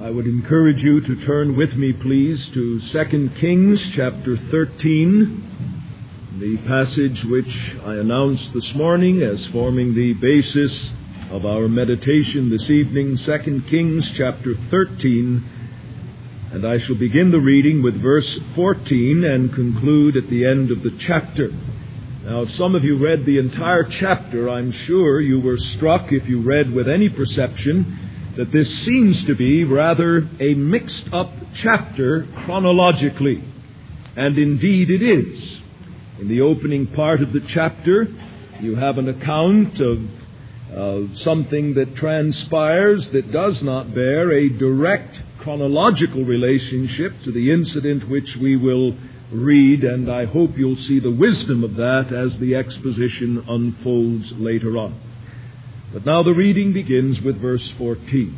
I would encourage you to turn with me, please, to 2 Kings chapter 13, the passage which I announced this morning as forming the basis of our meditation this evening, 2 Kings chapter 13, and I shall begin the reading with verse 14 and conclude at the end of the chapter. Now, if some of you read the entire chapter, I'm sure you were struck, if you read with any perception, that this seems to be rather a mixed-up chapter chronologically. And indeed it is. In the opening part of the chapter, you have an account of something that transpires that does not bear a direct chronological relationship to the incident which we will read, and I hope you'll see the wisdom of that as the exposition unfolds later on. But now the reading begins with verse 14.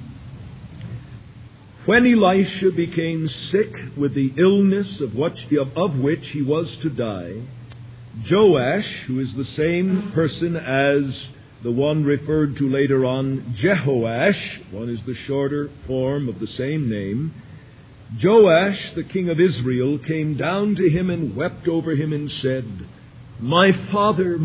When Elisha became sick with the illness of which he was to die, Joash, who is the same person as the one referred to later on, Jehoash, one is the shorter form of the same name, Joash, the king of Israel, came down to him and wept over him and said, my father,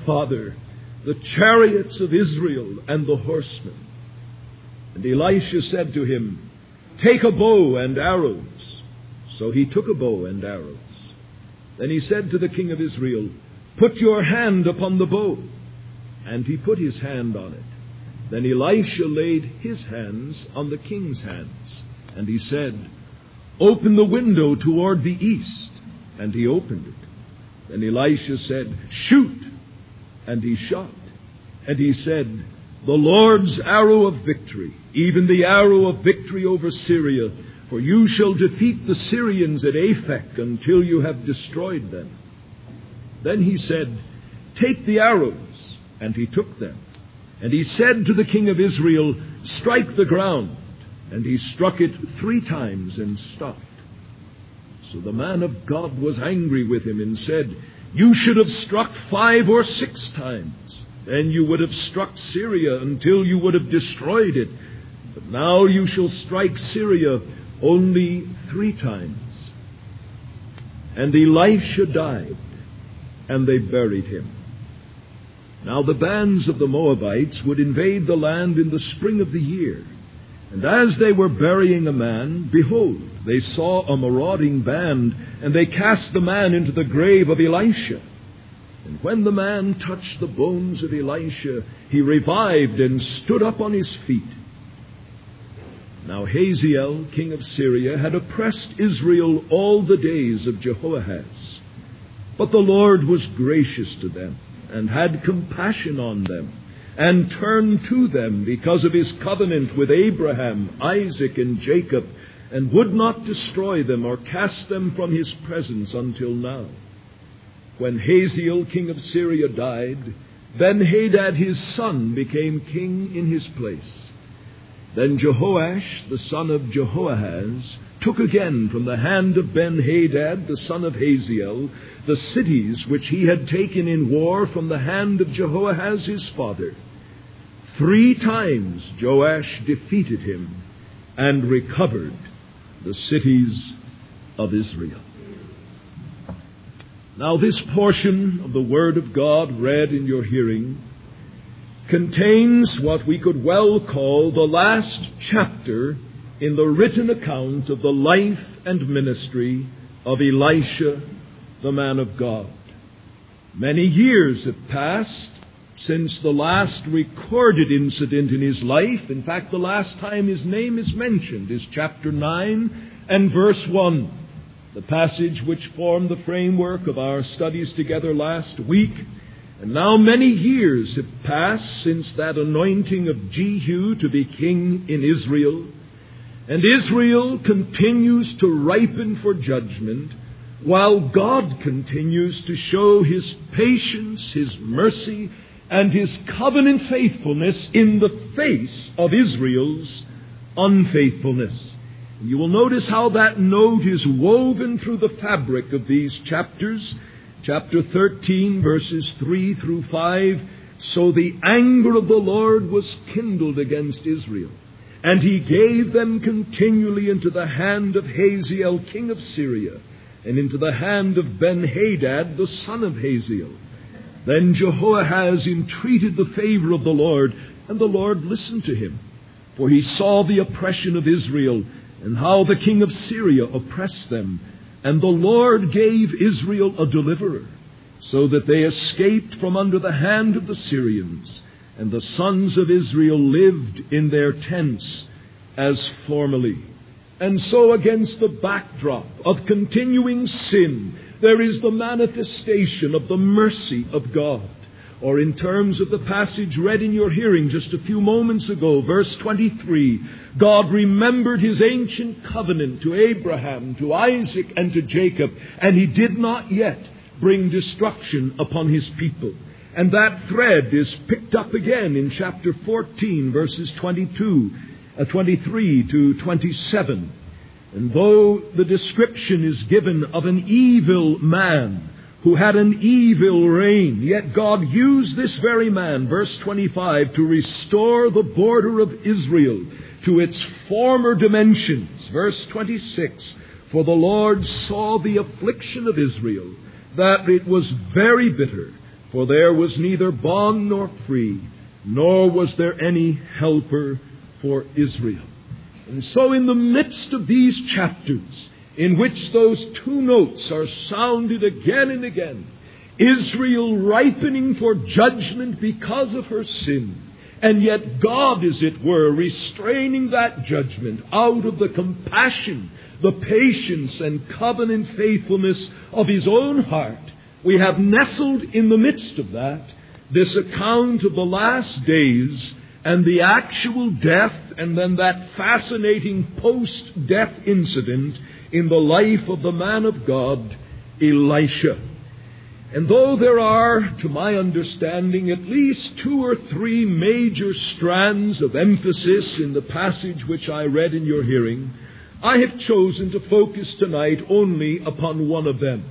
the chariots of Israel and the horsemen. And Elisha said to him, take a bow and arrows. So he took a bow and arrows. Then he said to the king of Israel, put your hand upon the bow. And he put his hand on it. Then Elisha laid his hands on the king's hands. And he said, open the window toward the east. And he opened it. Then Elisha said, shoot. And he shot. And he said, the Lord's arrow of victory, even the arrow of victory over Syria, for you shall defeat the Syrians at Aphek until you have destroyed them. Then he said, take the arrows. And he took them. And he said to the king of Israel, strike the ground. And he struck it 3 times and stopped. So the man of God was angry with him and said, you should have struck 5 or 6 times. Then you would have struck Syria until you would have destroyed it. But now you shall strike Syria only 3 times. And Elisha died, and they buried him. Now the bands of the Moabites would invade the land in the spring of the year. And as they were burying a man, behold, they saw a marauding band, and they cast the man into the grave of Elisha. And when the man touched the bones of Elisha, he revived and stood up on his feet. Now Hazael, king of Syria, had oppressed Israel all the days of Jehoahaz. But the Lord was gracious to them, and had compassion on them, and turned to them because of his covenant with Abraham, Isaac, and Jacob, and would not destroy them or cast them from his presence until now. When Hazael, king of Syria, died, Ben-Hadad his son became king in his place. Then Jehoash, the son of Jehoahaz, took again from the hand of Ben-Hadad, the son of Hazael, the cities which he had taken in war from the hand of Jehoahaz his father. 3 times Joash defeated him and recovered the cities of Israel. Now this portion of the Word of God read in your hearing contains what we could well call the last chapter in the written account of the life and ministry of Elisha, the man of God. Many years have passed since the last recorded incident in his life. In fact, the last time his name is mentioned is chapter 9 and verse 1, the passage which formed the framework of our studies together last week. And now many years have passed since that anointing of Jehu to be king in Israel. And Israel continues to ripen for judgment, while God continues to show his patience, his mercy, and his covenant faithfulness in the face of Israel's unfaithfulness. And you will notice how that note is woven through the fabric of these chapters. Chapter 13, verses 3 through 5. So the anger of the Lord was kindled against Israel, And he gave them continually into the hand of Hazael, king of Syria, and into the hand of Ben-Hadad, the son of Hazael. Then Jehoahaz entreated the favor of the Lord, and the Lord listened to him. For he saw the oppression of Israel, and how the king of Syria oppressed them. And the Lord gave Israel a deliverer, so that they escaped from under the hand of the Syrians. And the sons of Israel lived in their tents as formerly. And so against the backdrop of continuing sin, there is the manifestation of the mercy of God. Or in terms of the passage read in your hearing just a few moments ago, verse 23, God remembered his ancient covenant to Abraham, to Isaac, and to Jacob, and he did not yet bring destruction upon his people. And that thread is picked up again in chapter 14, verses 23 to 27. And though the description is given of an evil man who had an evil reign, yet God used this very man, verse 25, to restore the border of Israel to its former dimensions. Verse 26, for the Lord saw the affliction of Israel, that it was very bitter, for there was neither bond nor free, nor was there any helper for Israel. And so in the midst of these chapters, in which those two notes are sounded again and again, Israel ripening for judgment because of her sin, and yet God, as it were, restraining that judgment out of the compassion, the patience, and covenant faithfulness of his own heart, we have nestled in the midst of that this account of the last days and the actual death, and then that fascinating post-death incident in the life of the man of God, Elisha. And though there are, to my understanding, at least 2 or 3 major strands of emphasis in the passage which I read in your hearing, I have chosen to focus tonight only upon one of them.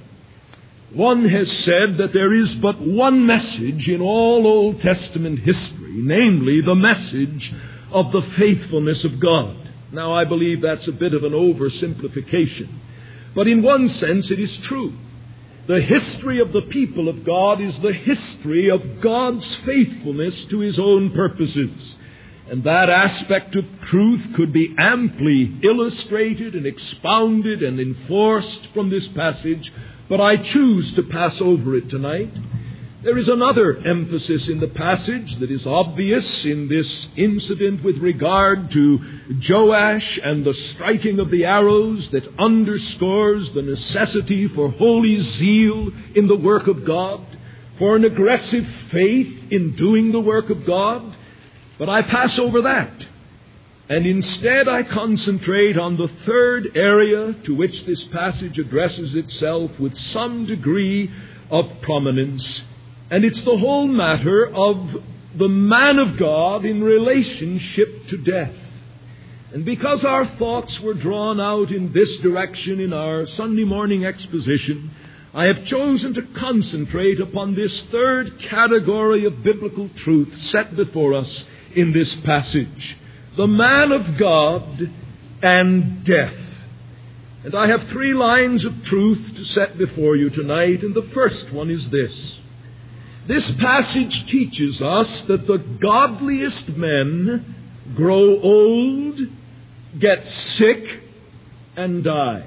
One has said that there is but one message in all Old Testament history, namely the message of the faithfulness of God. Now, I believe that's a bit of an oversimplification, but in one sense it is true. The history of the people of God is the history of God's faithfulness to his own purposes. And that aspect of truth could be amply illustrated and expounded and enforced from this passage, but I choose to pass over it tonight. There is another emphasis in the passage that is obvious in this incident with regard to Joash and the striking of the arrows that underscores the necessity for holy zeal in the work of God, for an aggressive faith in doing the work of God. But I pass over that. And instead I concentrate on the third area to which this passage addresses itself with some degree of prominence. And it's the whole matter of the man of God in relationship to death. And because our thoughts were drawn out in this direction in our Sunday morning exposition, I have chosen to concentrate upon this third category of biblical truth set before us in this passage: the man of God and death. And I have 3 lines of truth to set before you tonight, and the first one is this. This passage teaches us that the godliest men grow old, get sick, and die.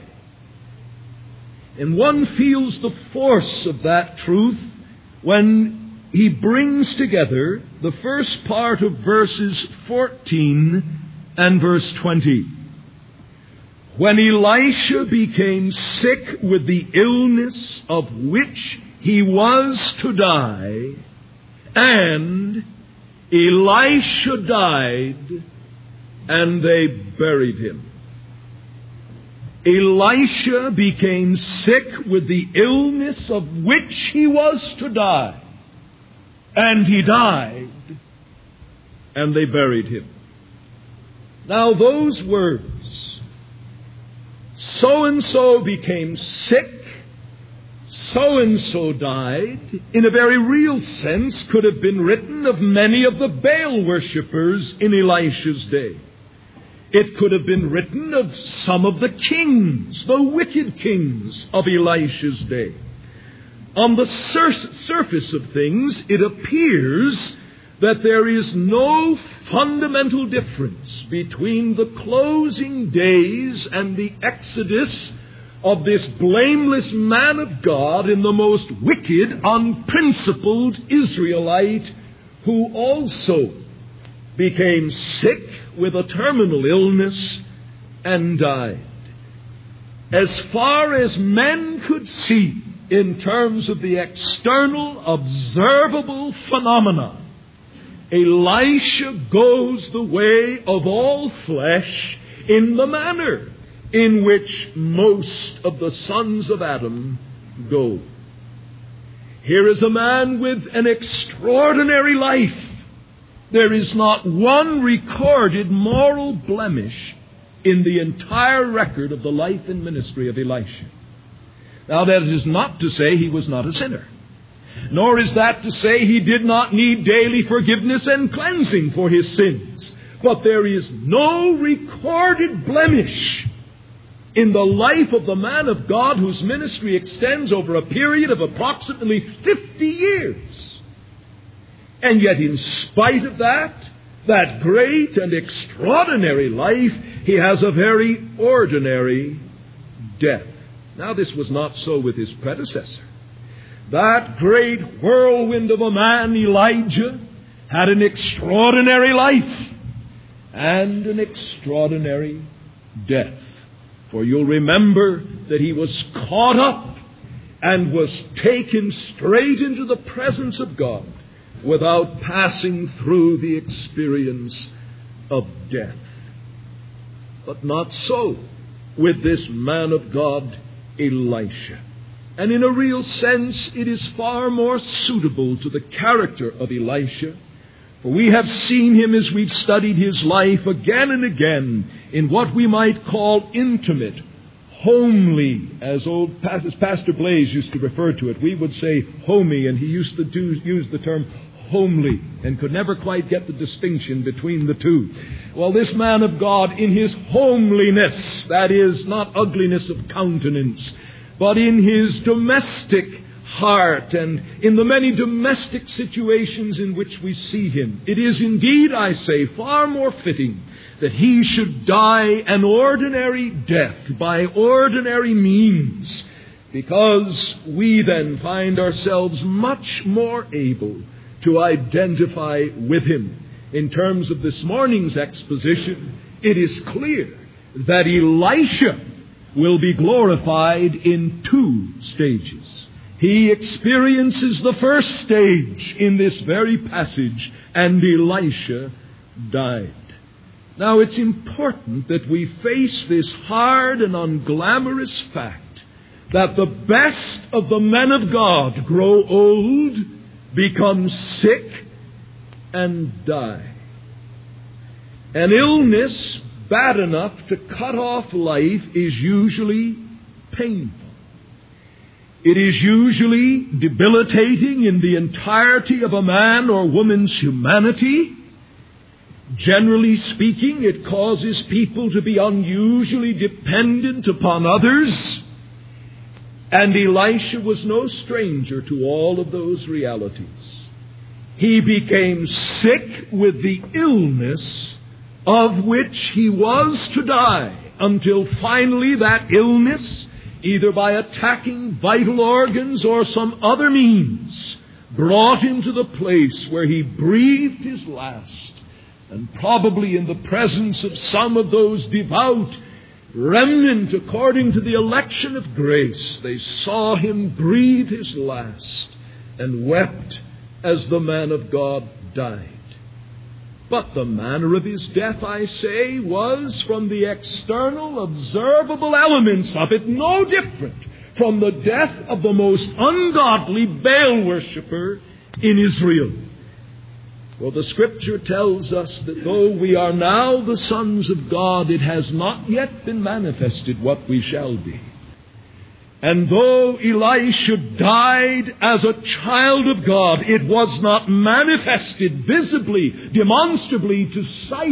And one feels the force of that truth when he brings together the first part of verses 14 and verse 20. When Elisha became sick with the illness of which he was to die, and Elisha died, and they buried him. Elisha became sick with the illness of which he was to die, and he died, and they buried him. Now those words, so-and-so became sick, so-and-so died, in a very real sense could have been written of many of the Baal worshippers in Elisha's day. It could have been written of some of the kings, the wicked kings of Elisha's day. On the surface of things, it appears that there is no fundamental difference between the closing days and the exodus of this blameless man of God in the most wicked, unprincipled Israelite who also became sick with a terminal illness and died. As far as men could see in terms of the external observable phenomena, Elisha goes the way of all flesh in the manner in which most of the sons of Adam go. Here is a man with an extraordinary life. There is not one recorded moral blemish in the entire record of the life and ministry of Elisha. Now, that is not to say he was not a sinner. Nor is that to say he did not need daily forgiveness and cleansing for his sins. But there is no recorded blemish in the life of the man of God whose ministry extends over a period of approximately 50 years. And yet, in spite of that great and extraordinary life, he has a very ordinary death. Now, this was not so with his predecessor. That great whirlwind of a man, Elijah, had an extraordinary life and an extraordinary death. For you'll remember that he was caught up and was taken straight into the presence of God without passing through the experience of death. But not so with this man of God, Elisha. And in a real sense, it is far more suitable to the character of Elisha. For we have seen him as we've studied his life again and again in what we might call intimate, homely, as Pastor Blaze used to refer to it. We would say homey, and he used to use the term homely and could never quite get the distinction between the two. Well, this man of God, in his homeliness, that is, not ugliness of countenance, but in his domestic heart and in the many domestic situations in which we see him, it is indeed, I say, far more fitting that he should die an ordinary death by ordinary means, because we then find ourselves much more able to identify with him. In terms of this morning's exposition, it is clear that Elisha will be glorified in two stages. He experiences the first stage in this very passage, and Elisha died. Now, it's important that we face this hard and unglamorous fact that the best of the men of God grow old, become sick, and die. An illness bad enough to cut off life is usually painful. It is usually debilitating in the entirety of a man or woman's humanity. Generally speaking, it causes people to be unusually dependent upon others. And Elisha was no stranger to all of those realities. He became sick with the illness of which he was to die, until finally that illness, either by attacking vital organs or some other means, brought him to the place where he breathed his last. And probably in the presence of some of those devout remnant, according to the election of grace, they saw him breathe his last and wept as the man of God died. But the manner of his death, I say, was from the external observable elements of it no different from the death of the most ungodly Baal worshipper in Israel. Well, the Scripture tells us that though we are now the sons of God, it has not yet been manifested what we shall be. And though Elisha died as a child of God, it was not manifested visibly, demonstrably to sight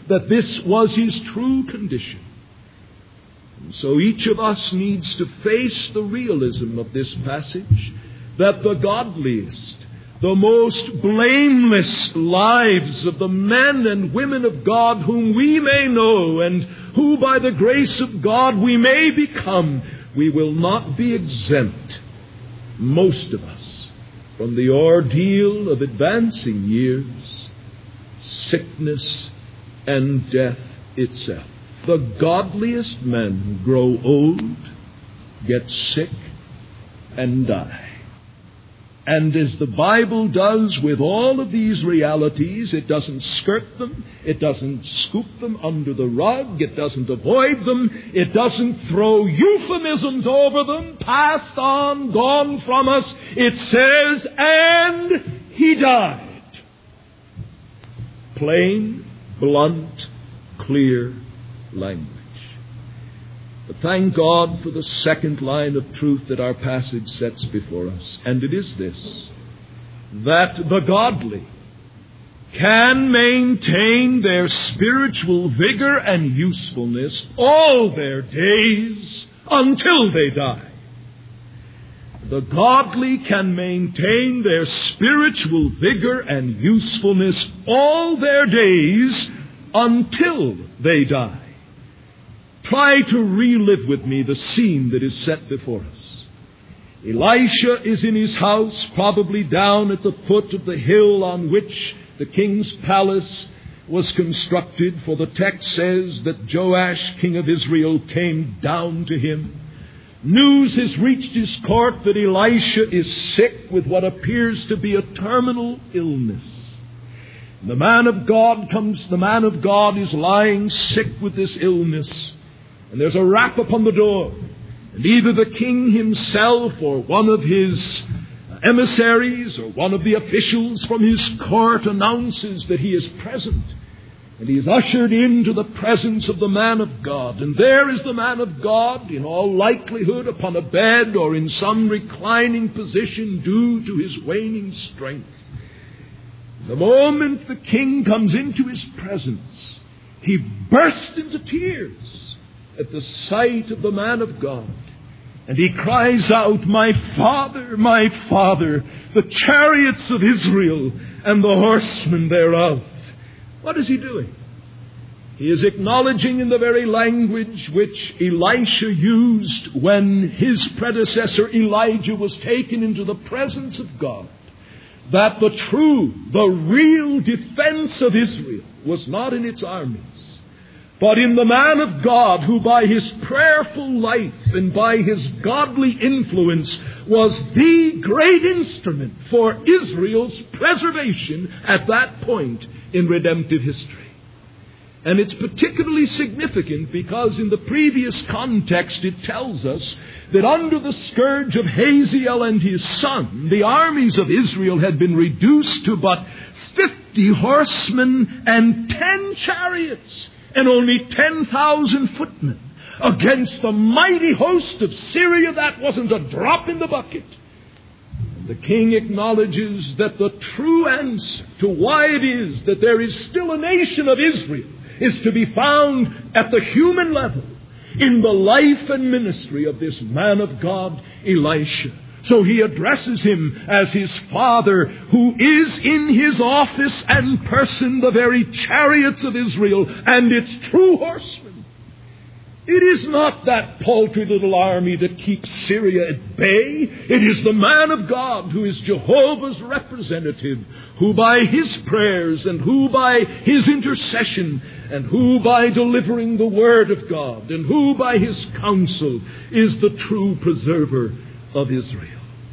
that this was his true condition. And so each of us needs to face the realism of this passage, that the godliest, the most blameless lives of the men and women of God whom we may know and who by the grace of God we may become, we will not be exempt, most of us, from the ordeal of advancing years, sickness, and death itself. The godliest men grow old, get sick, and die. And as the Bible does with all of these realities, it doesn't skirt them, it doesn't scoop them under the rug, it doesn't avoid them, it doesn't throw euphemisms over them, passed on, gone from us. It says, and he died. Plain, blunt, clear language. But thank God for the second line of truth that our passage sets before us. And it is this, that the godly can maintain their spiritual vigor and usefulness all their days until they die. The godly can maintain their spiritual vigor and usefulness all their days until they die. Try to relive with me the scene that is set before us. Elisha is in his house, probably down at the foot of the hill on which the king's palace was constructed, for the text says that Joash, king of Israel, came down to him. News has reached his court that Elisha is sick with what appears to be a terminal illness. The man of God is lying sick with this illness. And there's a rap upon the door. And either the king himself or one of his emissaries or one of the officials from his court announces that he is present. And he is ushered into the presence of the man of God. And there is the man of God, in all likelihood upon a bed or in some reclining position due to his waning strength. The moment the king comes into his presence, he bursts into tears at the sight of the man of God. And he cries out, my father, the chariots of Israel and the horsemen thereof. What is he doing? He is acknowledging in the very language which Elisha used when his predecessor Elijah was taken into the presence of God, that the real defense of Israel was not in its armies, but in the man of God who by his prayerful life and by his godly influence was the great instrument for Israel's preservation at that point in redemptive history. And it's particularly significant because in the previous context it tells us that under the scourge of Hazael and his son, the armies of Israel had been reduced to but 50 horsemen and 10 chariots, and only 10,000 footmen against the mighty host of Syria. That wasn't a drop in the bucket. And the king acknowledges that the true answer to why it is that there is still a nation of Israel is to be found at the human level in the life and ministry of this man of God, Elisha. So he addresses him as his father, who is in his office and person the very chariots of Israel and its true horsemen. It is not that paltry little army that keeps Syria at bay. It is the man of God who is Jehovah's representative, who by his prayers and who by his intercession and who by delivering the word of God and who by his counsel is the true preserver of Israel.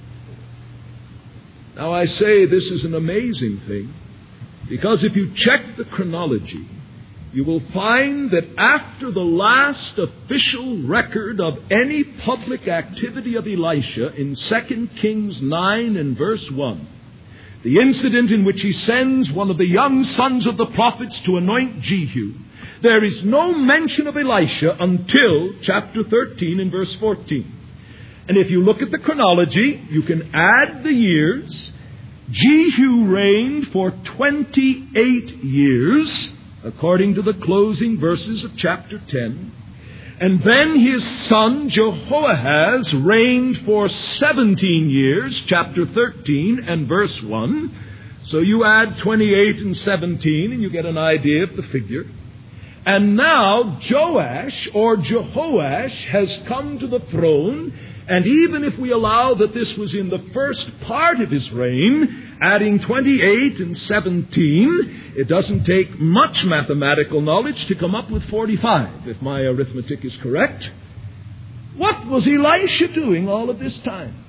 Now I say this is an amazing thing, because if you check the chronology, you will find that after the last official record of any public activity of Elisha in 2 Kings 9 and verse 1, the incident in which he sends one of the young sons of the prophets to anoint Jehu, there is no mention of Elisha until chapter 13 and verse 14. And if you look at the chronology, you can add the years. Jehu reigned for 28 years. according to the closing verses of chapter 10. And then his son Jehoahaz reigned for 17 years, chapter 13 and verse 1. So you add 28 and 17 and you get an idea of the figure. And now Joash or Jehoash has come to the throne, and even if we allow that this was in the first part of his reign, adding 28 and 17, it doesn't take much mathematical knowledge to come up with 45, if my arithmetic is correct. What was Elisha doing all of this time?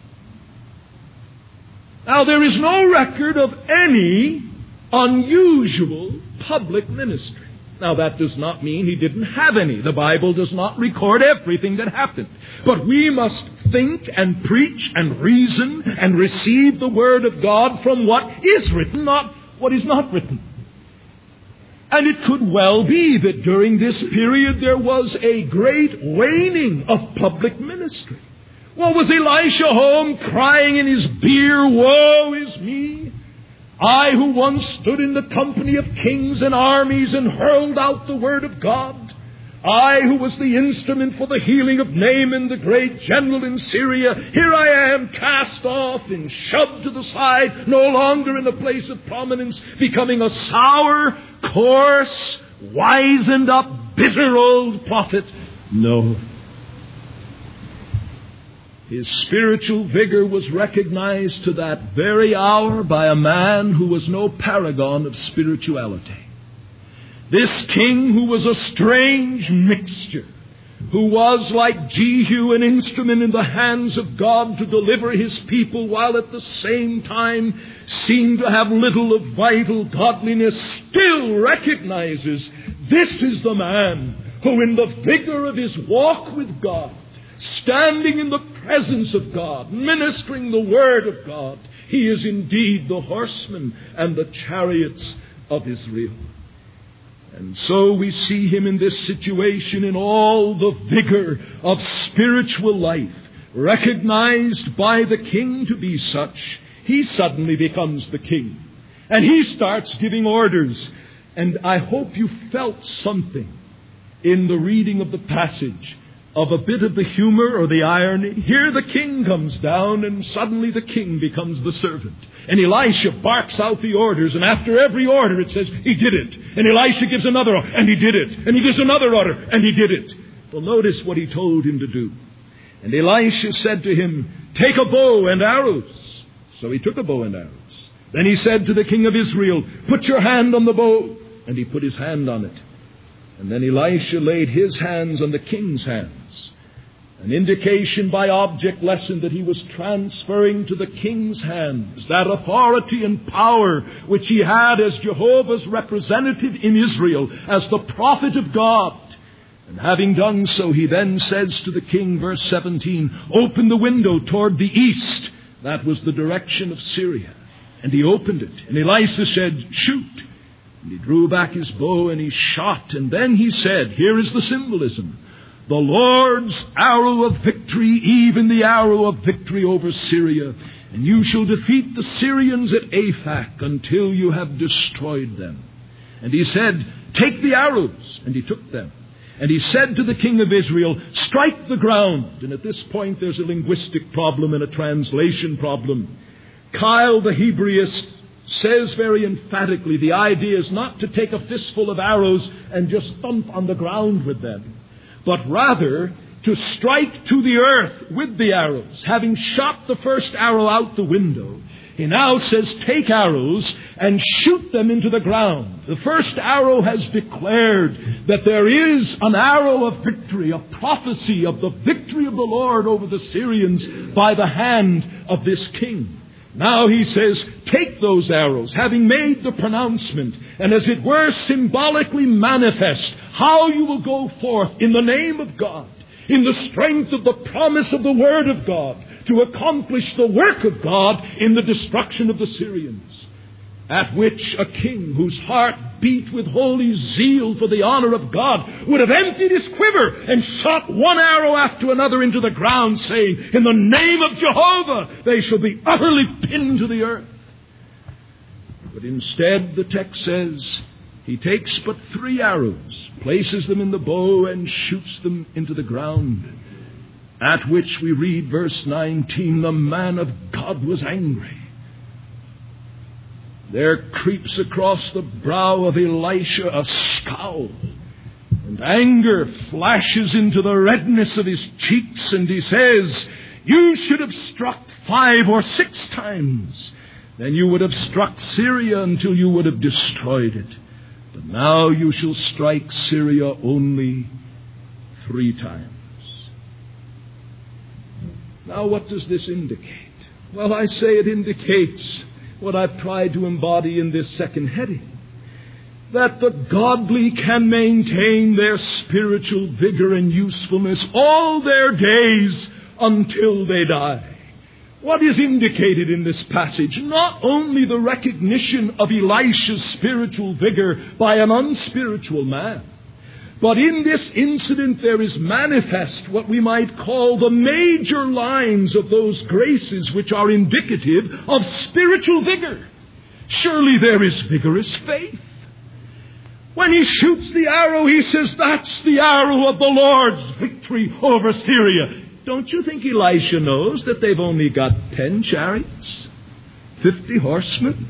Now, there is no record of any unusual public ministry. Now, that does not mean he didn't have any. The Bible does not record everything that happened. But we must think and preach and reason and receive the Word of God from what is written, not what is not written. And it could well be that during this period there was a great waning of public ministry. Well, was Elisha home crying in his beer, "Woe is me? I who once stood in the company of kings and armies and hurled out the word of God. I who was the instrument for the healing of Naaman, the great general in Syria. Here I am, cast off and shoved to the side, no longer in a place of prominence, becoming a sour, coarse, wizened up, bitter old prophet." No. His spiritual vigor was recognized to that very hour by a man who was no paragon of spirituality. This king, who was a strange mixture, who was like Jehu, an instrument in the hands of God to deliver his people, while at the same time seemed to have little of vital godliness, still recognizes this is the man who, in the vigor of his walk with God, standing in the presence of God, ministering the Word of God, he is indeed the horseman and the chariots of Israel. And so we see him in this situation in all the vigor of spiritual life, recognized by the king to be such. He suddenly becomes the king, and he starts giving orders. And I hope you felt something in the reading of the passage of a bit of the humor or the irony. Here the king comes down, and suddenly the king becomes the servant. And Elisha barks out the orders, and after every order it says, he did it. And Elisha gives another order, and he did it. And he gives another order, and he did it. Well, notice what he told him to do. And Elisha said to him, "Take a bow and arrows." So he took a bow and arrows. Then he said to the king of Israel, "Put your hand on the bow." And he put his hand on it. And then Elisha laid his hands on the king's hands. An indication by object lesson that he was transferring to the king's hands that authority and power which he had as Jehovah's representative in Israel, as the prophet of God. And having done so, he then says to the king, verse 17, "Open the window toward the east." That was the direction of Syria. And he opened it. And Elisha said, "Shoot." And he drew back his bow and he shot. And then he said, here is the symbolism, "The Lord's arrow of victory, even the arrow of victory over Syria. And you shall defeat the Syrians at Aphek until you have destroyed them." And he said, "Take the arrows." And he took them. And he said to the king of Israel, "Strike the ground." And at this point there's a linguistic problem and a translation problem. Kyle the Hebraist says very emphatically the idea is not to take a fistful of arrows and just thump on the ground with them, but rather to strike to the earth with the arrows. Having shot the first arrow out the window, he now says, take arrows and shoot them into the ground. The first arrow has declared that there is an arrow of victory, a prophecy of the victory of the Lord over the Syrians by the hand of this king. Now he says, take those arrows, having made the pronouncement, and as it were symbolically manifest how you will go forth in the name of God, in the strength of the promise of the Word of God, to accomplish the work of God in the destruction of the Syrians. At which a king whose heart beat with holy zeal for the honor of God would have emptied his quiver and shot one arrow after another into the ground, saying, in the name of Jehovah, they shall be utterly pinned to the earth. But instead, the text says, He takes but 3 arrows, places them in the bow, and shoots them into the ground. At which we read, verse 19, the man of God was angry. There creeps across the brow of Elisha a scowl, and anger flashes into the redness of his cheeks, and he says, "You should have struck 5 or 6 times. Then you would have struck Syria until you would have destroyed it. But now you shall strike Syria only 3 times." Now, what does this indicate? Well, I say it indicates what I've tried to embody in this second heading. That the godly can maintain their spiritual vigor and usefulness all their days until they die. What is indicated in this passage? Not only the recognition of Elisha's spiritual vigor by an unspiritual man, but in this incident there is manifest what we might call the major lines of those graces which are indicative of spiritual vigor. Surely there is vigorous faith. When he shoots the arrow, he says, "That's the arrow of the Lord's victory over Syria." Don't you think Elisha knows that they've only got 10 chariots, 50 horsemen?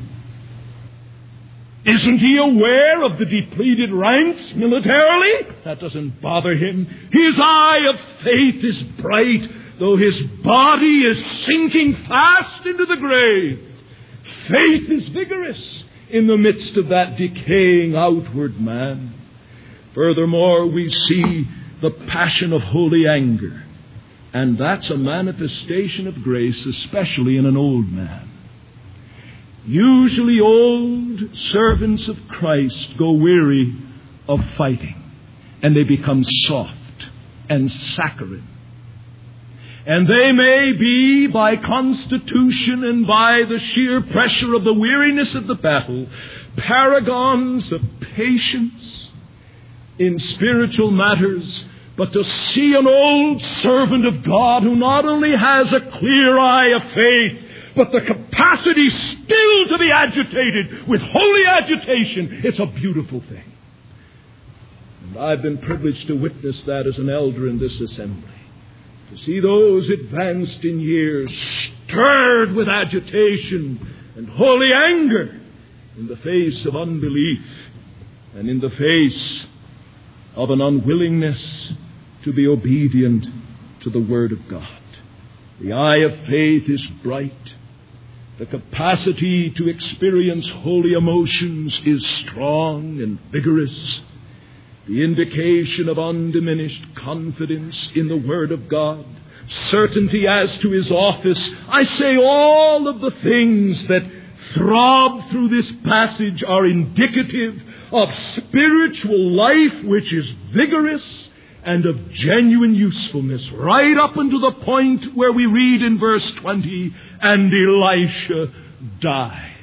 Isn't he aware of the depleted ranks militarily? That doesn't bother him. His eye of faith is bright, though his body is sinking fast into the grave. Faith is vigorous in the midst of that decaying outward man. Furthermore, we see the passion of holy anger. And that's a manifestation of grace, especially in an old man. Usually old servants of Christ go weary of fighting, and they become soft and saccharine. And they may be, by constitution and by the sheer pressure of the weariness of the battle, paragons of patience in spiritual matters. But to see an old servant of God who not only has a clear eye of faith, but the capacity still to be agitated with holy agitation, it's a beautiful thing. And I've been privileged to witness that as an elder in this assembly. To see those advanced in years stirred with agitation and holy anger in the face of unbelief and in the face of an unwillingness to be obedient to the Word of God. The eye of faith is bright. The capacity to experience holy emotions is strong and vigorous. The indication of undiminished confidence in the Word of God, certainty as to His office. I say all of the things that throb through this passage are indicative of spiritual life which is vigorous and of genuine usefulness, right up until the point where we read in verse 20, "And Elisha died."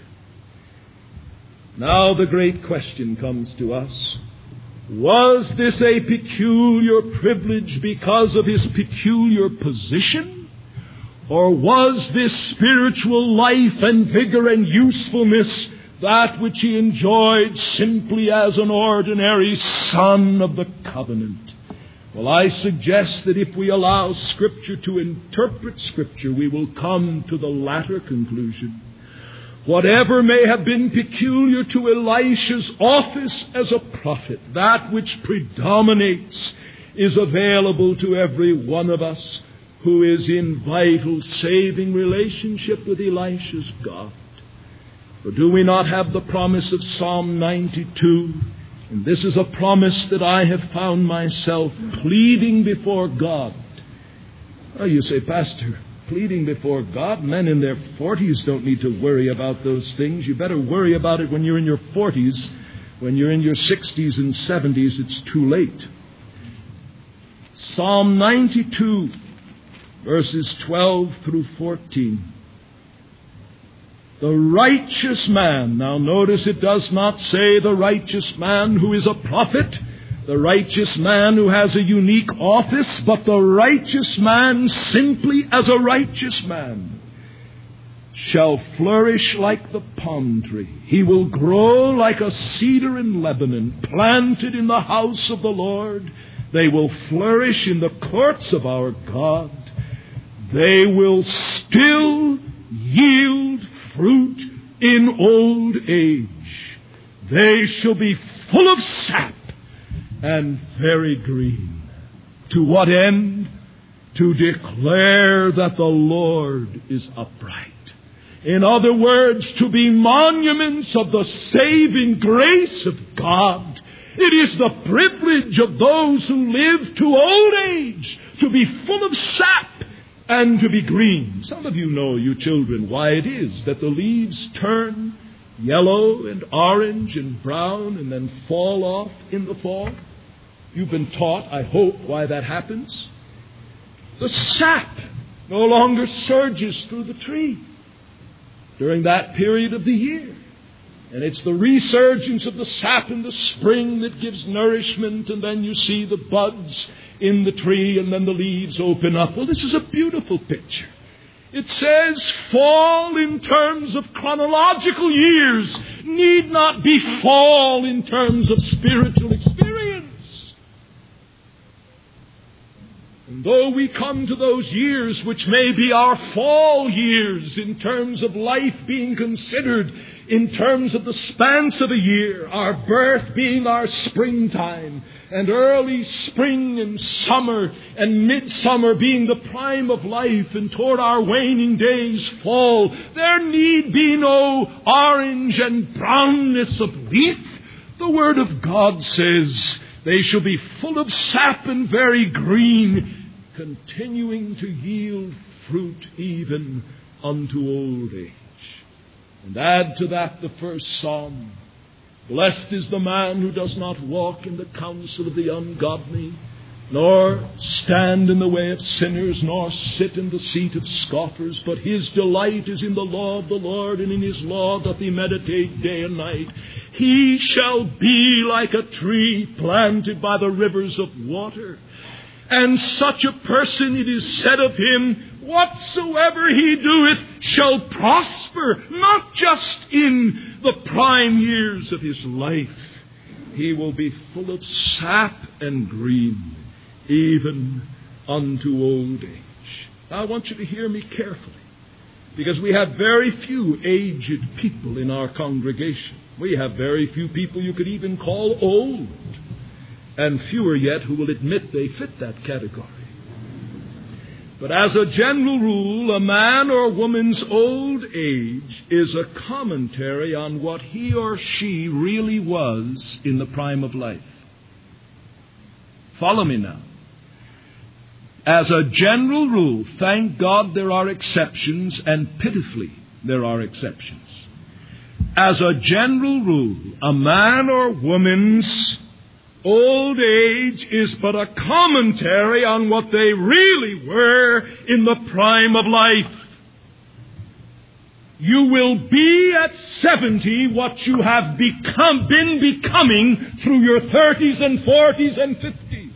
Now the great question comes to us. Was this a peculiar privilege because of his peculiar position? Or was this spiritual life and vigor and usefulness that which he enjoyed simply as an ordinary son of the covenant? Well, I suggest that if we allow Scripture to interpret Scripture, we will come to the latter conclusion. Whatever may have been peculiar to Elisha's office as a prophet, that which predominates is available to every one of us who is in vital, saving relationship with Elisha's God. For do we not have the promise of Psalm 92? And this is a promise that I have found myself pleading before God. Oh, you say, "Pastor, pleading before God? Men in their 40s don't need to worry about those things." You better worry about it when you're in your 40s. When you're in your 60s and 70s, it's too late. Psalm 92, verses 12 through 14. The righteous man. Now notice it does not say the righteous man who is a prophet, the righteous man who has a unique office, but the righteous man simply as a righteous man. shall flourish like the palm tree. He will grow like a cedar in Lebanon, planted in the house of the Lord. They will flourish in the courts of our God. They will still yield fruit in old age. They shall be full of sap and very green. To what end? To declare that the Lord is upright. In other words, to be monuments of the saving grace of God. It is the privilege of those who live to old age to be full of sap and to be green. Some of you know, you children, why it is that the leaves turn yellow and orange and brown and then fall off in the fall. You've been taught, I hope, why that happens. The sap no longer surges through the tree during that period of the year. And it's the resurgence of the sap in the spring that gives nourishment, and then you see the buds in the tree, and then the leaves open up. Well, this is a beautiful picture. It says fall in terms of chronological years need not be fall in terms of spiritual experience. And though we come to those years which may be our fall years in terms of life being considered in terms of the spans of a year, our birth being our springtime, and early spring and summer and midsummer being the prime of life, and toward our waning days fall, there need be no orange and brownness of leaf. The Word of God says they shall be full of sap and very green, continuing to yield fruit even unto old age. And add to that the first psalm. Blessed is the man who does not walk in the counsel of the ungodly, nor stand in the way of sinners, nor sit in the seat of scoffers. But his delight is in the law of the Lord, and in his law doth he meditate day and night. He shall be like a tree planted by the rivers of water. And such a person, it is said of him, whatsoever he doeth shall prosper, not just in the prime years of his life. He will be full of sap and green, even unto old age. Now, I want you to hear me carefully, because we have very few aged people in our congregation. We have very few people you could even call old, and fewer yet who will admit they fit that category. But as a general rule, a man or woman's old age is a commentary on what he or she really was in the prime of life. Follow me now. As a general rule, thank God there are exceptions, and pitifully there are exceptions. As a general rule, a man or woman's old age is but a commentary on what they really were in the prime of life. You will be at 70 what you have been becoming through your 30s and 40s and 50s.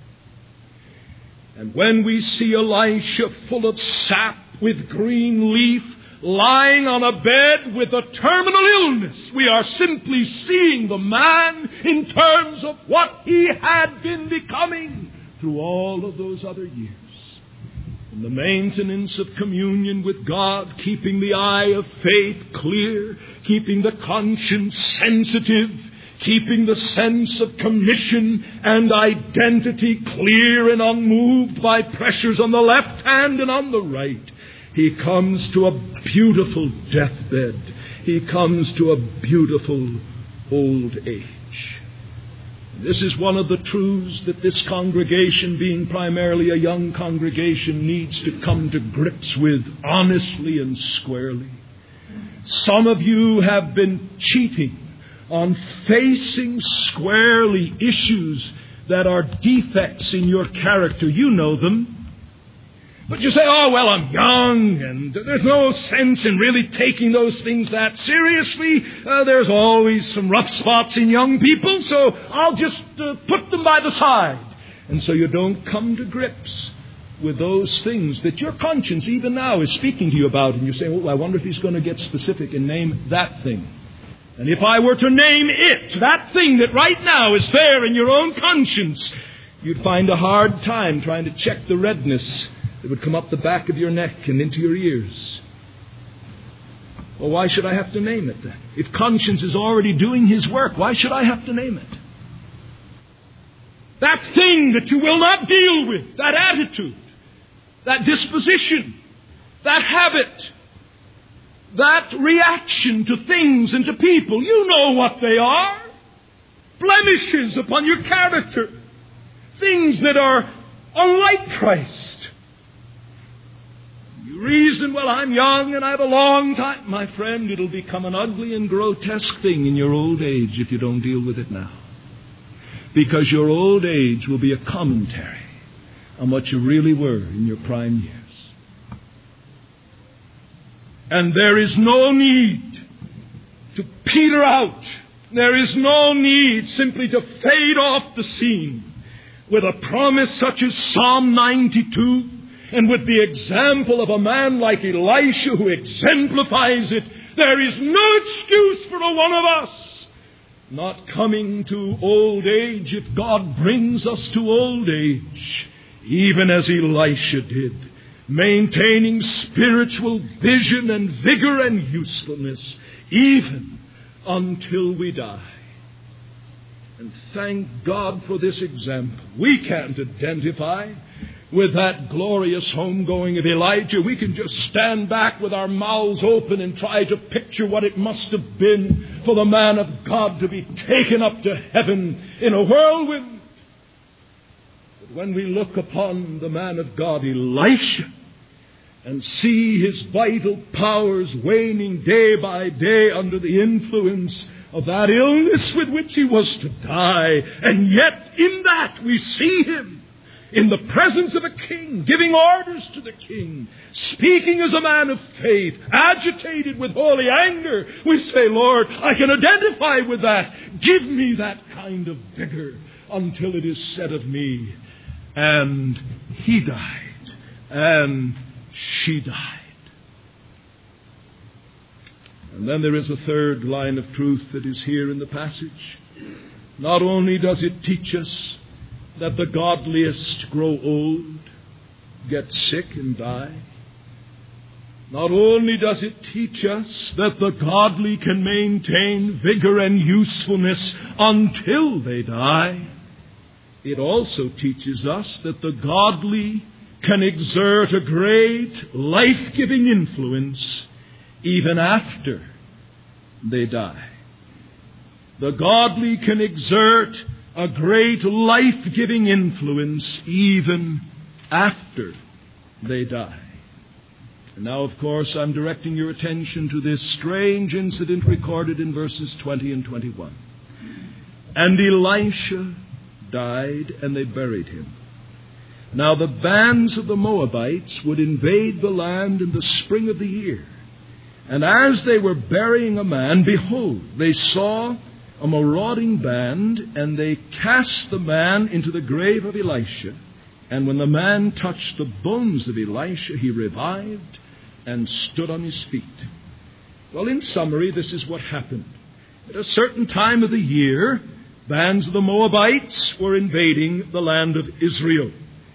And when we see Elisha full of sap with green leaf, lying on a bed with a terminal illness, we are simply seeing the man in terms of what he had been becoming through all of those other years. In the maintenance of communion with God, keeping the eye of faith clear, keeping the conscience sensitive, keeping the sense of commission and identity clear and unmoved by pressures on the left hand and on the right, he comes to a beautiful deathbed. He comes to a beautiful old age. This is one of the truths that this congregation, being primarily a young congregation, needs to come to grips with honestly and squarely. Some of you have been cheating on facing squarely issues that are defects in your character. You know them. But you say, oh, well, I'm young, and there's no sense in really taking those things that seriously. There's always some rough spots in young people, so I'll just put them by the side. And so you don't come to grips with those things that your conscience even now is speaking to you about, and you're saying, I wonder if he's going to get specific and name that thing. And if I were to name it, that thing that right now is there in your own conscience, you'd find a hard time trying to check the redness that would come up the back of your neck and into your ears. Well, why should I have to name it then? If conscience is already doing his work, why should I have to name it? That thing that you will not deal with, that attitude, that disposition, that habit, that reaction to things and to people, you know what they are. Blemishes upon your character. Things that are unlike Christ. You reason, well, I'm young and I have a long time. My friend, it'll become an ugly and grotesque thing in your old age if you don't deal with it now. Because your old age will be a commentary on what you really were in your prime years. And there is no need to peter out. There is no need simply to fade off the scene with a promise such as Psalm 92 and with the example of a man like Elisha who exemplifies it. There is no excuse for a one of us not coming to old age if God brings us to old age, even as Elisha did, maintaining spiritual vision and vigor and usefulness, even until we die. And thank God for this example. We can't identify with that glorious homegoing of Elijah. We can just stand back with our mouths open and try to picture what it must have been for the man of God to be taken up to heaven in a whirlwind. But when we look upon the man of God, Elisha, and see his vital powers waning day by day under the influence of that illness with which he was to die, and yet in that we see him in the presence of a king, giving orders to the king, speaking as a man of faith, agitated with holy anger. We say, Lord, I can identify with that. Give me that kind of vigor until it is said of me, and he died, and she died. And then there is a third line of truth that is here in the passage. Not only does it teach us that the godliest grow old, get sick and die. Not only does it teach us that the godly can maintain vigor and usefulness until they die, it also teaches us that the godly can exert a great life-giving influence even after they die. The godly can exert a great life-giving influence even after they die. And now, of course, I'm directing your attention to this strange incident recorded in verses 20 and 21. And Elisha died, and they buried him. Now the bands of the Moabites would invade the land in the spring of the year. And as they were burying a man, behold, they saw a marauding band, and they cast the man into the grave of Elisha. And when the man touched the bones of Elisha, he revived and stood on his feet. Well, in summary, this is what happened. At a certain time of the year, bands of the Moabites were invading the land of Israel.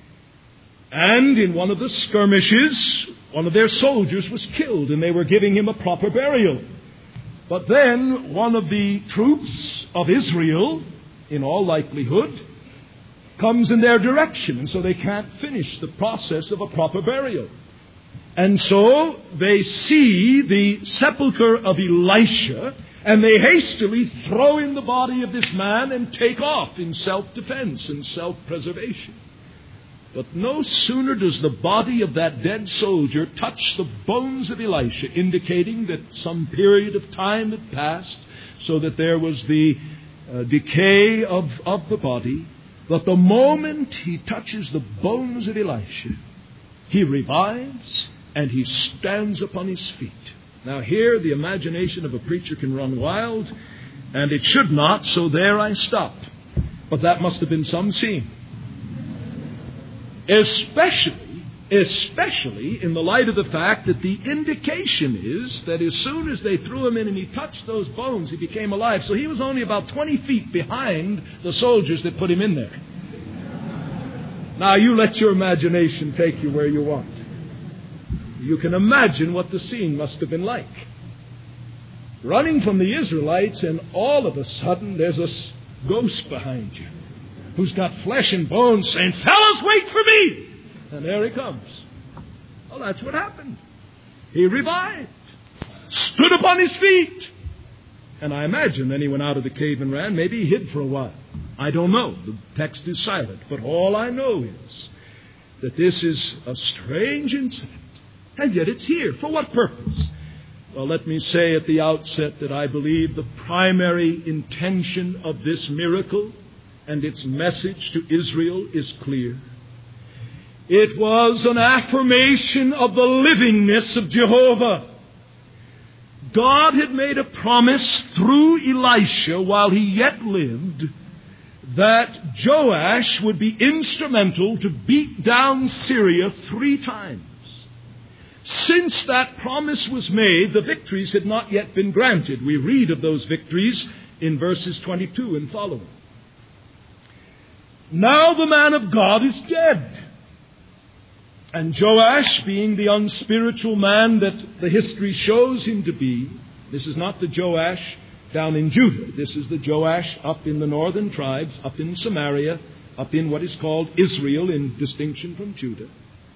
And in one of the skirmishes, one of their soldiers was killed, and they were giving him a proper burial. But then one of the troops of Israel, in all likelihood, comes in their direction, and so they can't finish the process of a proper burial. And so they see the sepulcher of Elisha, and they hastily throw in the body of this man and take off in self-defense and self-preservation. But no sooner does the body of that dead soldier touch the bones of Elisha, indicating that some period of time had passed, so that there was the decay of the body. But the moment he touches the bones of Elisha, he revives and he stands upon his feet. Now here the imagination of a preacher can run wild, and it should not, so there I stop. But that must have been some scene. Especially especially in the light of the fact that the indication is that as soon as they threw him in and he touched those bones, he became alive. So he was only about 20 feet behind the soldiers that put him in there. Now, you let your imagination take you where you want. You can imagine what the scene must have been like. Running from the Israelites, and all of a sudden there's a ghost behind you who's got flesh and bones saying, "Fellas, wait for me!" And there he comes. Well, that's what happened. He revived, stood upon his feet. And I imagine then he went out of the cave and ran. Maybe he hid for a while. I don't know. The text is silent. But all I know is that this is a strange incident. And yet it's here. For what purpose? Well, let me say at the outset that I believe the primary intention of this miracle and its message to Israel is clear. It was an affirmation of the livingness of Jehovah. God had made a promise through Elisha while he yet lived that Joash would be instrumental to beat down Syria 3 times. Since that promise was made, the victories had not yet been granted. We read of those victories in verses 22 and following. Now the man of God is dead. And Joash, being the unspiritual man that the history shows him to be, this is not the Joash down in Judah. This is the Joash up in the northern tribes, up in Samaria, up in what is called Israel in distinction from Judah.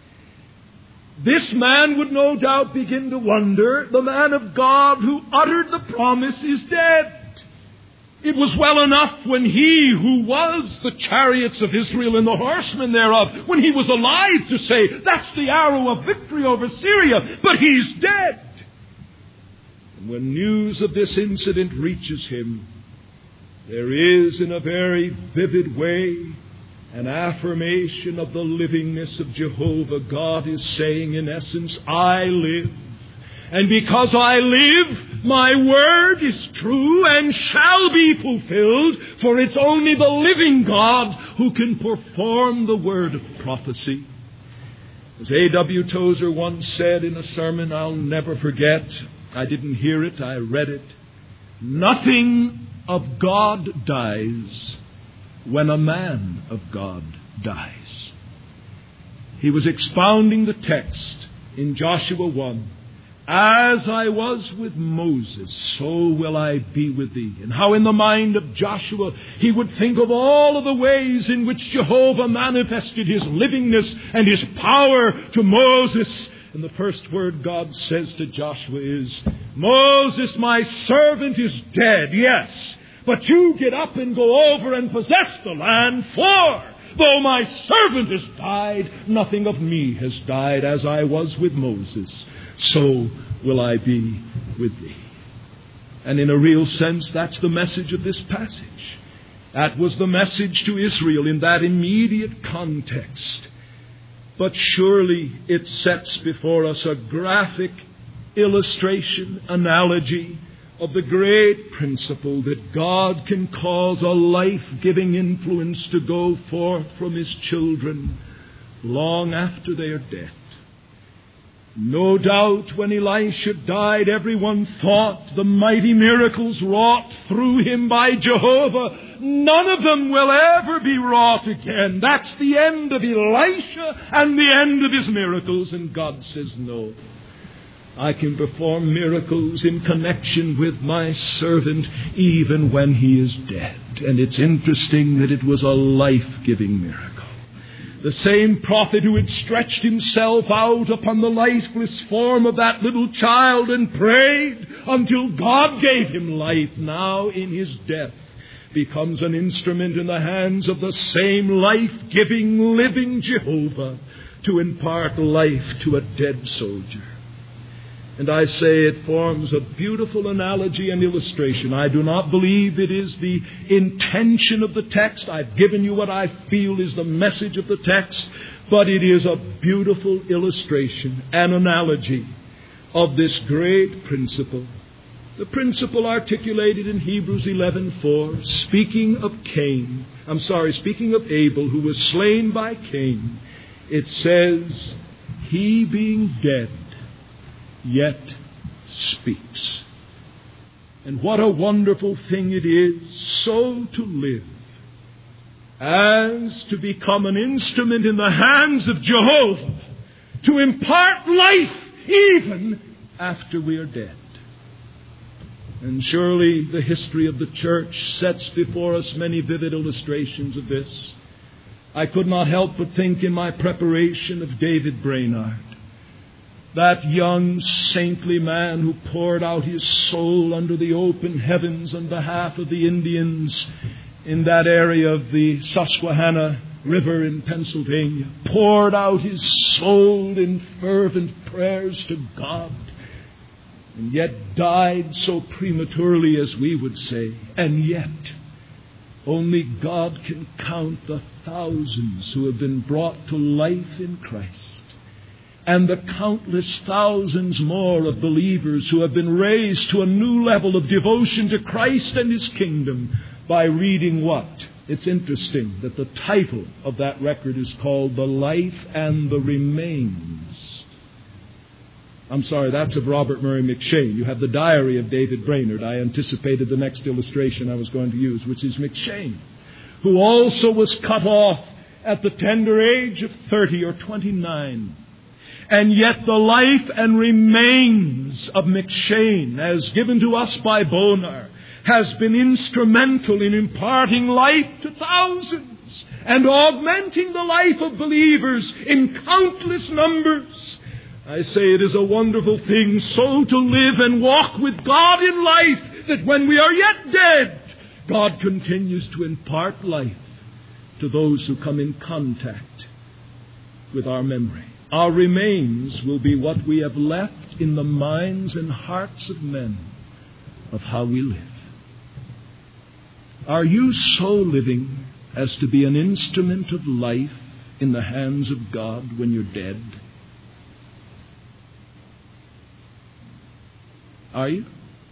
This man would no doubt begin to wonder, the man of God who uttered the promise is dead. It was well enough when he who was the chariots of Israel and the horsemen thereof, when he was alive to say, that's the arrow of victory over Syria, but he's dead. And when news of this incident reaches him, there is in a very vivid way an affirmation of the livingness of Jehovah. God is saying in essence, I live. And because I live, my word is true and shall be fulfilled, for it's only the living God who can perform the word of prophecy. As A.W. Tozer once said in a sermon I'll never forget, I didn't hear it, I read it, nothing of God dies when a man of God dies. He was expounding the text in Joshua 1. As I was with Moses, so will I be with thee. And how in the mind of Joshua he would think of all of the ways in which Jehovah manifested his livingness and his power to Moses. And the first word God says to Joshua is, Moses, my servant, is dead, yes, but you get up and go over and possess the land, for though my servant has died, nothing of me has died. As I was with Moses, so will I be with thee. And in a real sense, that's the message of this passage. That was the message to Israel in that immediate context. But surely it sets before us a graphic illustration, analogy of the great principle that God can cause a life-giving influence to go forth from His children long after they are dead. No doubt when Elisha died, everyone thought the mighty miracles wrought through him by Jehovah, none of them will ever be wrought again. That's the end of Elisha and the end of his miracles. And God says, no, I can perform miracles in connection with my servant even when he is dead. And it's interesting that it was a life-giving miracle. The same prophet who had stretched himself out upon the lifeless form of that little child and prayed until God gave him life, now in his death becomes an instrument in the hands of the same life-giving, living Jehovah to impart life to a dead soldier. And I say it forms a beautiful analogy and illustration. I do not believe it is the intention of the text. I've given you what I feel is the message of the text. But it is a beautiful illustration, an analogy of this great principle. The principle articulated in Hebrews 11:4, speaking of Abel, who was slain by Cain. It says, he being dead yet speaks. And what a wonderful thing it is so to live as to become an instrument in the hands of Jehovah to impart life even after we are dead. And surely the history of the church sets before us many vivid illustrations of this. I could not help but think in my preparation of David Brainerd, that young saintly man who poured out his soul under the open heavens on behalf of the Indians in that area of the Susquehanna River in Pennsylvania, poured out his soul in fervent prayers to God, and yet died so prematurely, as we would say. And yet, only God can count the thousands who have been brought to life in Christ, and the countless thousands more of believers who have been raised to a new level of devotion to Christ and His kingdom by reading what? It's interesting that the title of that record is called The Life and the Remains. I'm sorry, that's of Robert Murray McCheyne. You have the diary of David Brainerd. I anticipated the next illustration I was going to use, which is McCheyne, who also was cut off at the tender age of 30 or 29. And yet the life and remains of McCheyne, as given to us by Bonar, has been instrumental in imparting life to thousands and augmenting the life of believers in countless numbers. I say it is a wonderful thing so to live and walk with God in life that when we are yet dead, God continues to impart life to those who come in contact with our memory. Our remains will be what we have left in the minds and hearts of men of how we live. Are you so living as to be an instrument of life in the hands of God when you're dead? Are you?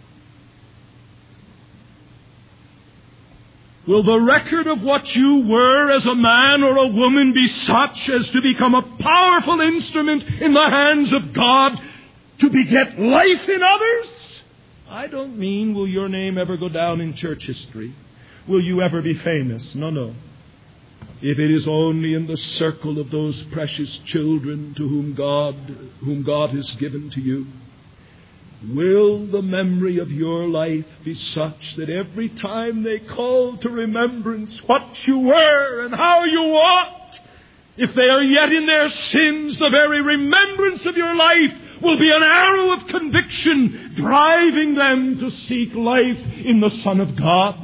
Will the record of what you were as a man or a woman be such as to become a powerful instrument in the hands of God to beget life in others? I don't mean will your name ever go down in church history. Will you ever be famous? No. If it is only in the circle of those precious children to whom God has given to you, will the memory of your life be such that every time they call to remembrance what you were and how you walked, if they are yet in their sins, the very remembrance of your life will be an arrow of conviction driving them to seek life in the Son of God?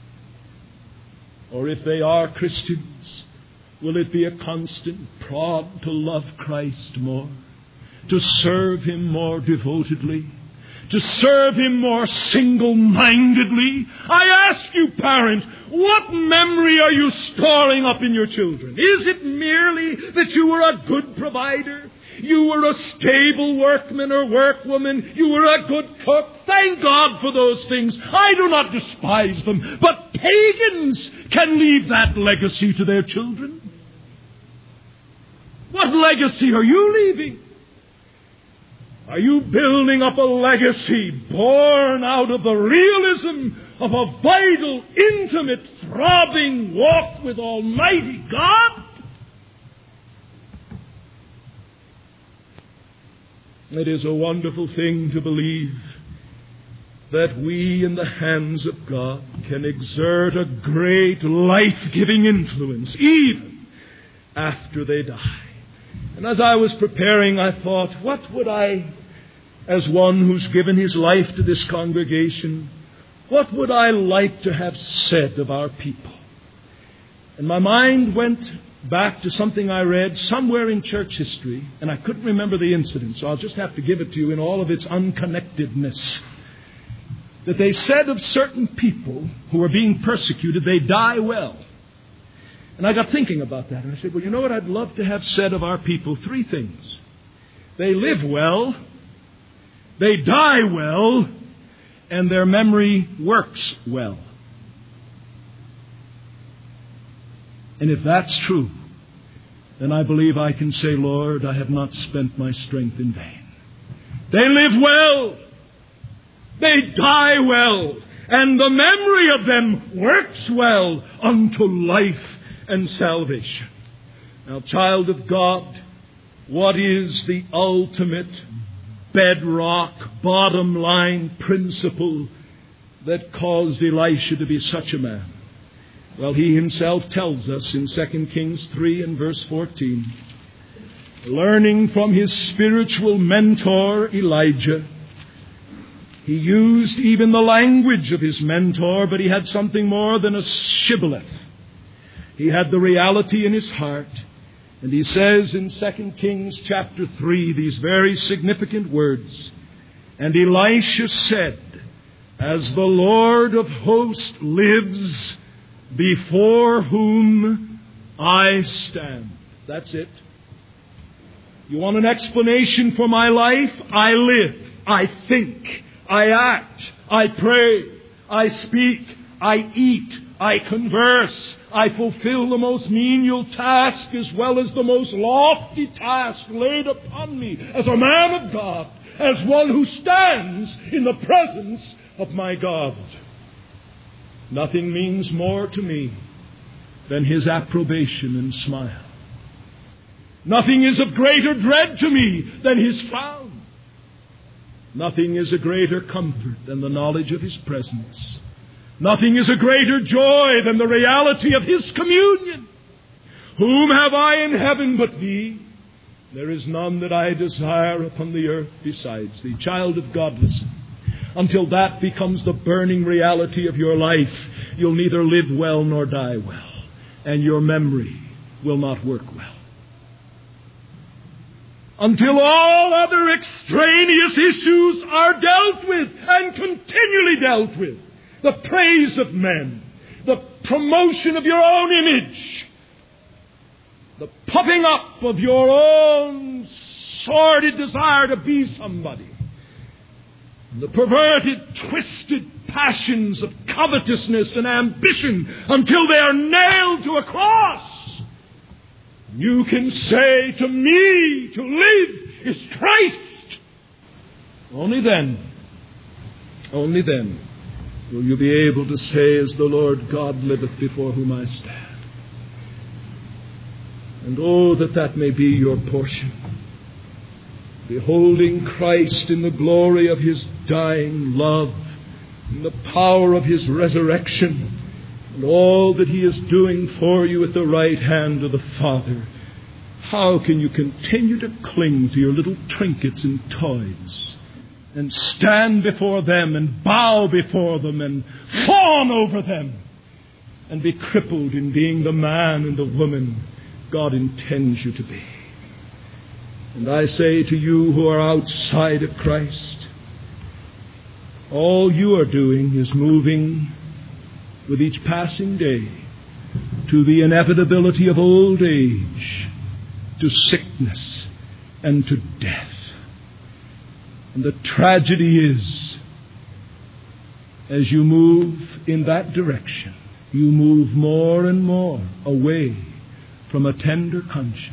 Or if they are Christians, will it be a constant prod to love Christ more, to serve Him more devotedly, to serve Him more single-mindedly? I ask you, parent, what memory are you storing up in your children? Is it merely that you were a good provider? You were a stable workman or workwoman. You were a good cook. Thank God for those things. I do not despise them. But pagans can leave that legacy to their children. What legacy are you leaving? Are you building up a legacy born out of the realism of a vital, intimate, throbbing walk with Almighty God? It is a wonderful thing to believe that we in the hands of God can exert a great life-giving influence even after they die. And as I was preparing, I thought, what would I, as one who's given his life to this congregation, what would I like to have said of our people? And my mind went back to something I read somewhere in church history, and I couldn't remember the incident, so I'll just have to give it to you in all of its unconnectedness. That they said of certain people who were being persecuted, they die well. And I got thinking about that, and I said, well, you know what I'd love to have said of our people? 3 things. They live well, they die well, and their memory works well. And if that's true, then I believe I can say, Lord, I have not spent my strength in vain. They live well. They die well. And the memory of them works well unto life and salvation. Now, child of God, what is the ultimate bedrock, bottom line principle that caused Elisha to be such a man? Well, he himself tells us in 2 Kings 3 and verse 14. Learning from his spiritual mentor, Elijah, he used even the language of his mentor, but he had something more than a shibboleth. He had the reality in his heart. And he says in 2 Kings chapter 3 these very significant words. And Elisha said, as the Lord of hosts lives, before whom I stand. That's it. You want an explanation for my life? I live. I think. I act. I pray. I speak. I eat. I converse. I fulfill the most menial task as well as the most lofty task laid upon me as a man of God, as one who stands in the presence of my God. Nothing means more to me than his approbation and smile. Nothing is of greater dread to me than his frown. Nothing is a greater comfort than the knowledge of his presence. Nothing is a greater joy than the reality of his communion. Whom have I in heaven but thee? There is none that I desire upon the earth besides thee. Child of God, listen. Until that becomes the burning reality of your life, you'll neither live well nor die well. And your memory will not work well. Until all other extraneous issues are dealt with and continually dealt with. The praise of men, the promotion of your own image, the puffing up of your own sordid desire to be somebody, the perverted, twisted passions of covetousness and ambition until they are nailed to a cross. You can say, to me, to live is Christ. Only then will you be able to say, as the Lord God liveth before whom I stand. And oh, that may be your portion. Beholding Christ in the glory of his dying love, in the power of his resurrection, and all that he is doing for you at the right hand of the Father. How can you continue to cling to your little trinkets and toys and stand before them and bow before them and fawn over them and be crippled in being the man and the woman God intends you to be? And I say to you who are outside of Christ, all you are doing is moving with each passing day to the inevitability of old age, to sickness, and to death. And the tragedy is, as you move in that direction, you move more and more away from a tender conscience,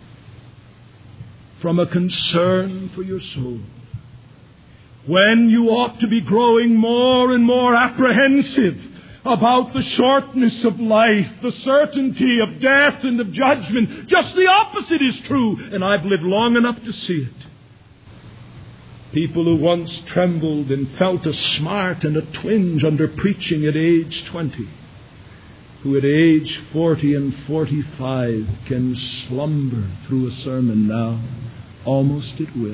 from a concern for your soul, when you ought to be growing more and more apprehensive about the shortness of life, the certainty of death and of judgment. Just the opposite is true, and I've lived long enough to see it. People who once trembled and felt a smart and a twinge under preaching at age 20, who at age 40 and 45 can slumber through a sermon now, almost at will.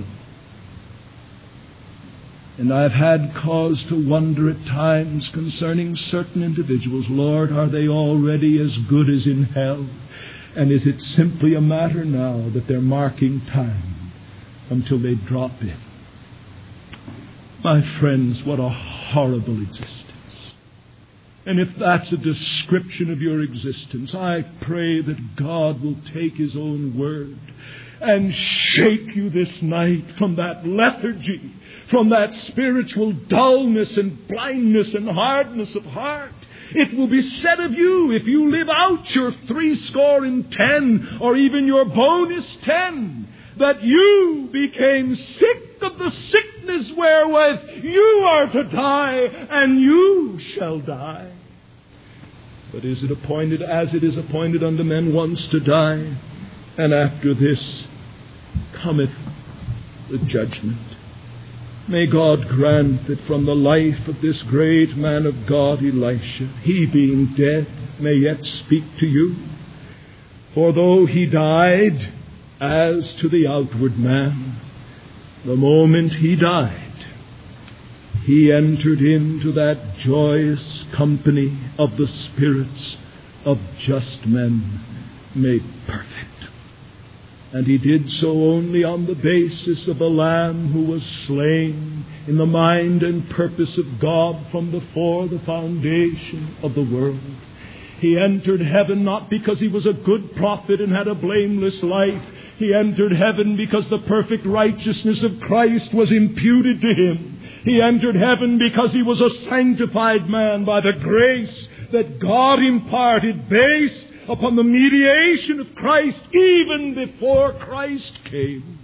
And I've had cause to wonder at times concerning certain individuals. Lord, are they already as good as in hell? And is it simply a matter now that they're marking time until they drop in? My friends, what a horrible existence. And if that's a description of your existence, I pray that God will take his own word and shake you this night from that lethargy, from that spiritual dullness and blindness and hardness of heart, It will be said of you, if you live out your 70 or even your bonus 10, that you became sick of the sickness wherewith you are to die, and you shall die. But is it appointed, as it is appointed unto men once to die, and after this cometh the judgment? May God grant that from the life of this great man of God, Elisha, he being dead, may yet speak to you. For though he died as to the outward man, the moment he died, he entered into that joyous company of the spirits of just men made perfect. And he did so only on the basis of a Lamb who was slain in the mind and purpose of God from before the foundation of the world. He entered heaven not because he was a good prophet and had a blameless life. He entered heaven because the perfect righteousness of Christ was imputed to him. He entered heaven because he was a sanctified man by the grace that God imparted based upon the mediation of Christ even before Christ came.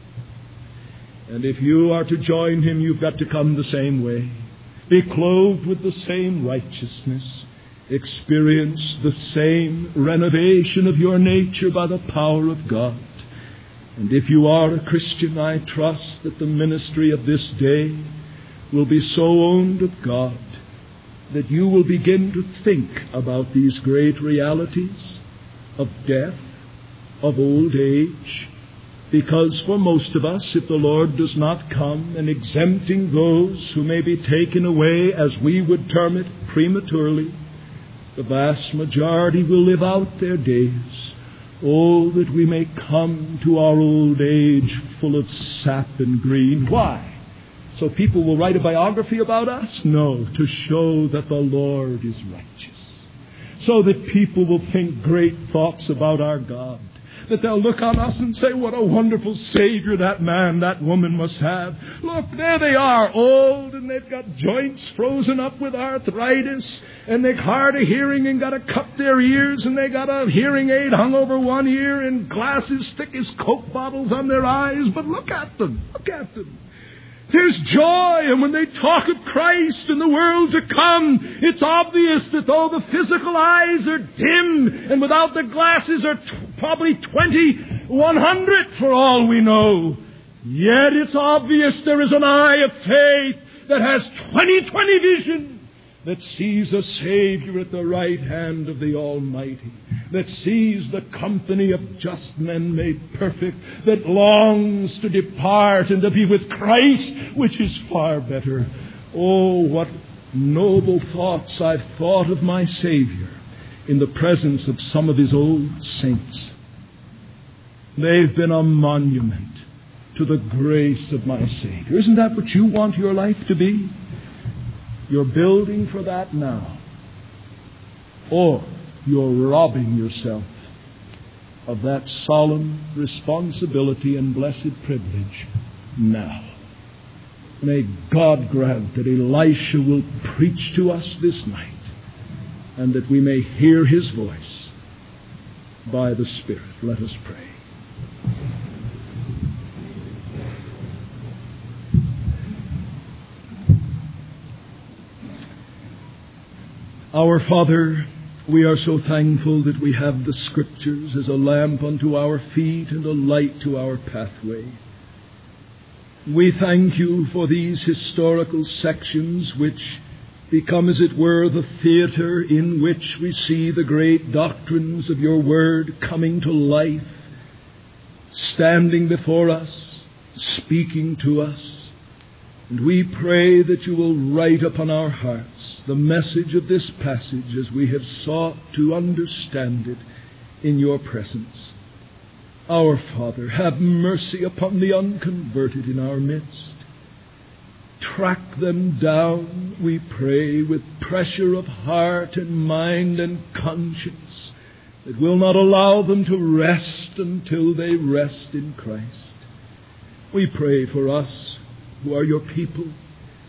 And if you are to join him, you've got to come the same way. Be clothed with the same righteousness. Experience the same renovation of your nature by the power of God. And if you are a Christian, I trust that the ministry of this day will be so owned of God that you will begin to think about these great realities of death, of old age, because for most of us, if the Lord does not come, and exempting those who may be taken away, as we would term it, prematurely, the vast majority will live out their days. Oh, that we may come to our old age full of sap and green. Why? So people will write a biography about us? No, to show that the Lord is righteous. So that people will think great thoughts about our God. That they'll look on us and say, what a wonderful Savior that man, that woman must have. Look, there they are, old, and they've got joints frozen up with arthritis, and they're hard of hearing and got to cup their ears, and they got a hearing aid hung over one ear and glasses thick as Coke bottles on their eyes. But look at them. Look at them. There's joy, and when they talk of Christ and the world to come, it's obvious that though the physical eyes are dim and without the glasses are probably 100 for all we know, yet it's obvious there is an eye of faith that has 20/20 vision, that sees a Savior at the right hand of the Almighty, that sees the company of just men made perfect, that longs to depart and to be with Christ, which is far better. Oh, what noble thoughts I've thought of my Savior in the presence of some of his old saints. They've been a monument to the grace of my Savior. Isn't that what you want your life to be? You're building for that now. Or you're robbing yourself of that solemn responsibility and blessed privilege now. May God grant that Elisha will preach to us this night, and that we may hear his voice by the Spirit. Let us pray. Our Father, we are so thankful that we have the Scriptures as a lamp unto our feet and a light to our pathway. We thank you for these historical sections which become, as it were, the theater in which we see the great doctrines of your Word coming to life, standing before us, speaking to us. And we pray that you will write upon our hearts the message of this passage as we have sought to understand it in your presence. Our Father, have mercy upon the unconverted in our midst. Track them down, we pray, with pressure of heart and mind and conscience that will not allow them to rest until they rest in Christ. We pray for us who are your people,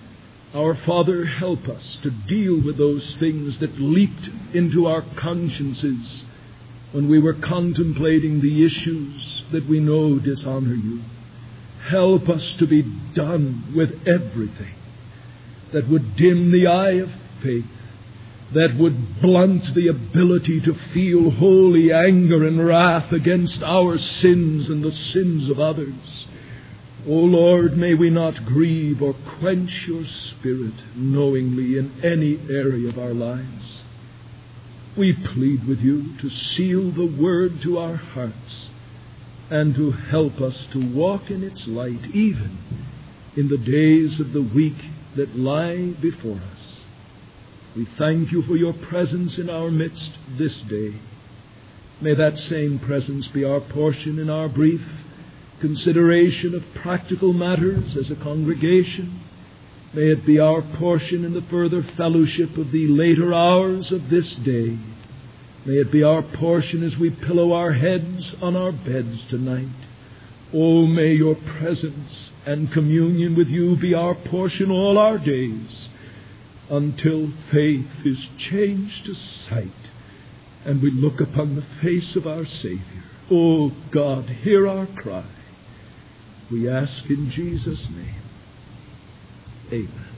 Our Father, help us to deal with those things that leaped into our consciences when we were contemplating the issues that we know dishonor you. Help us to be done with everything that would dim the eye of faith, that would blunt the ability to feel holy anger and wrath against our sins and the sins of others. O Lord, may we not grieve or quench your Spirit knowingly in any area of our lives. We plead with you to seal the Word to our hearts and to help us to walk in its light even in the days of the week that lie before us. We thank you for your presence in our midst this day. May that same presence be our portion in our brief consideration of practical matters as a congregation. May it be our portion in the further fellowship of the later hours of this day. May it be our portion as we pillow our heads on our beds tonight. Oh, may your presence and communion with you be our portion all our days, until faith is changed to sight and we look upon the face of our Savior. Oh God, hear our cry. We ask in Jesus' name. Amen.